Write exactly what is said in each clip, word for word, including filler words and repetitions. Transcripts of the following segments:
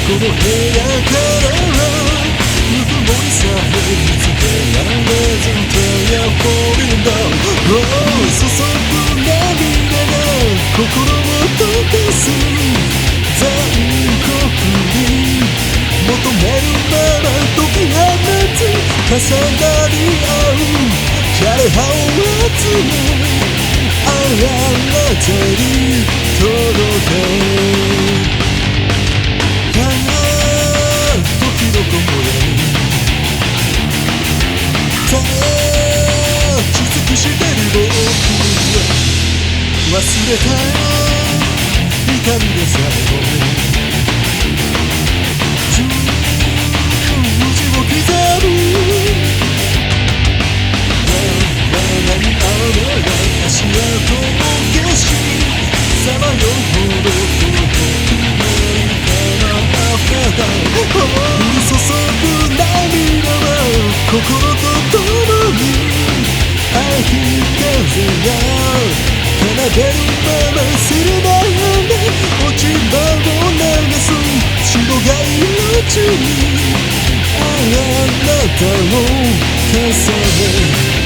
この部屋からぬくもりさえ見つけられず手やフォーリンダウン注ぐ涙が心を溶かす残酷に求めるまま解き放つ重なり合う枯葉を集めあなたに届けどこまで立ち尽くしてる僕は忘れた痛みでさえも十字を刻む長い雨が足跡を消しさまようほど遠くないからあった降り注ぐ涙は心と共に秋風が奏でるままするなんで落ち葉を流す白が命にあなたを重ね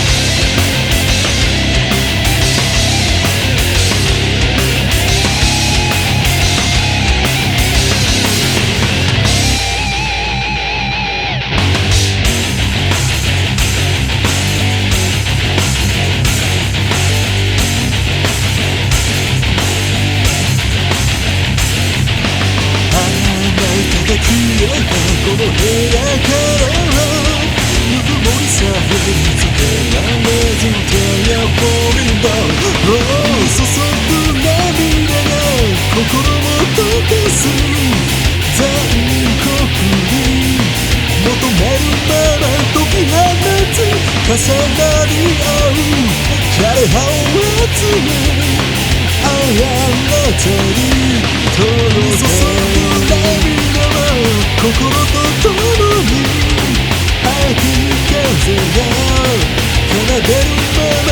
この部屋からぬくもりさえ見つけられず手やフォーリンダウン注ぐ涙が心を溶かす残酷に求めるまま解き放つ重なり合う枯葉を集めあなたに届け注ぐ涙心と共に秋風が奏でるまま